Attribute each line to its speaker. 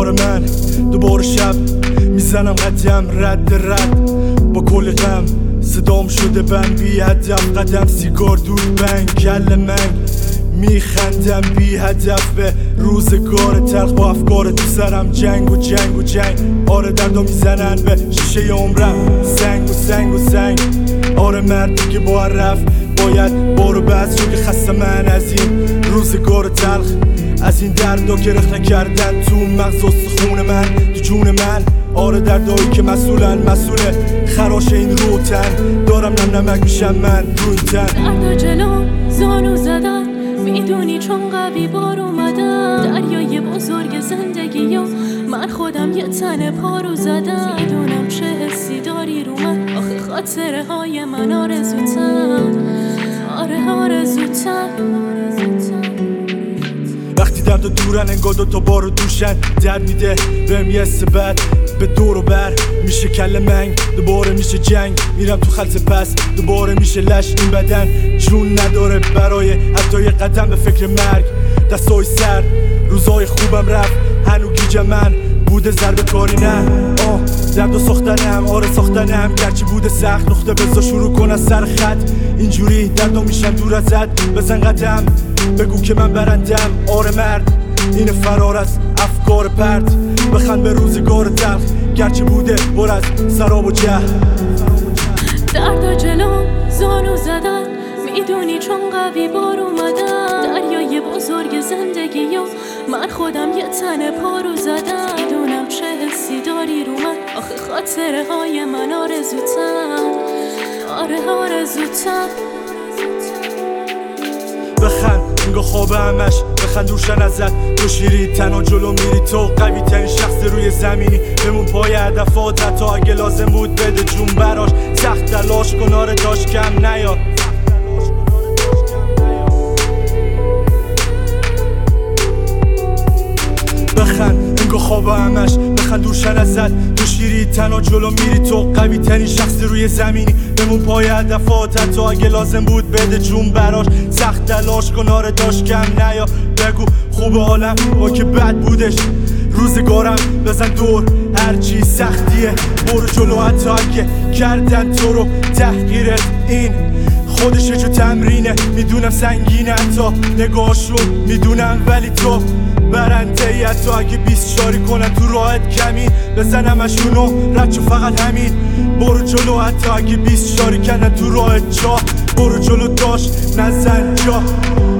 Speaker 1: آره من دوباره شب میزنم قدم رد با کل غم صدام شده بند بی هدف قدم سیگار دود بنگ کل منگ میخندم بی هدف به روزگار تلخ با افکار تو سرم جنگ آره دردو میزنن به شیشه عمرم سنگ آره مردی که با رفت باید بارو بس شو که خسته من از این روزگار تلخ از این دردا که رخ نکردن تو مغز استخون من تو جون من آره دردایی که مسئول خراش این روتن دارم نمک میشم من رو این تن
Speaker 2: دردا جلو زانو زدن میدونی چون قوی بار اومدم دریای بزرگ زندگی و من خودم یه تن پارو زدم میدونم چه حسی داری رو من آخه خاطره های من آرزوتن آرزوتن
Speaker 1: وقتی درد و دورن انگار دوتا بارو دوشن درد میده بهم یه بد به دور و بر میشه کل منگ دوباره میشه جنگ میرم تو خلط پس دوباره میشه لش این بدن جون نداره برای حتی یه قدم به فکر مرگ دستای سرد روزای خوبم رفت هنو گیجم من بوده ضربه کاری نه درد و ساختنم آره ساختنم گرچه بوده سخت نقطه بزا شروع کن از سر خط اینجوری دردو میشم دور ازت بزن قدم بگو که من برندم آره مرد این فرار از افکار پرت بخند به روزگار تلخ گرچه بوده بر از سراب و جهل
Speaker 2: دردا جلو زانو زدن میدونی چون قوی بار اومدم دریای بزرگ زندگی و من خودم یه تن پارو زدم میدونم چه حسی داری رو من آخه خاطره های من آرزوتن آرزوتن
Speaker 1: بخند انگاه خواب همش بخند روشن ازت تو شیری تنها جلو میری تو قوی ترین شخص روی زمینی بمون پای هدفات حتی اگه لازم بود بده جون براش سخت تلاش کن آره داشت کم نیار بخند انگاه خواب همش بخند روشن ازت تو شیری تنها جلو میری تو قوی ترین شخص روی زمینی بمون پای هدفات حتی اگه لازم بود بده جون براش سخت تلاش کن آره داشت کم نیا بگو خوب عالم با که بد بودش روزگارم بزن دور هرچی سختیه برو جلو حتی اگه کردن تو رو تحقیرت این خودش جو تمرینه میدونم سنگینه حتی نگاهشون میدونم ولی تو برنده ای حتی اگه 20 شاری کنن تو راحت کمین بزنمشونو رد شو فقط همین برو جلو حتی اگه 20 شاری کنن تو راحت جا برو جلو داشت نزن جا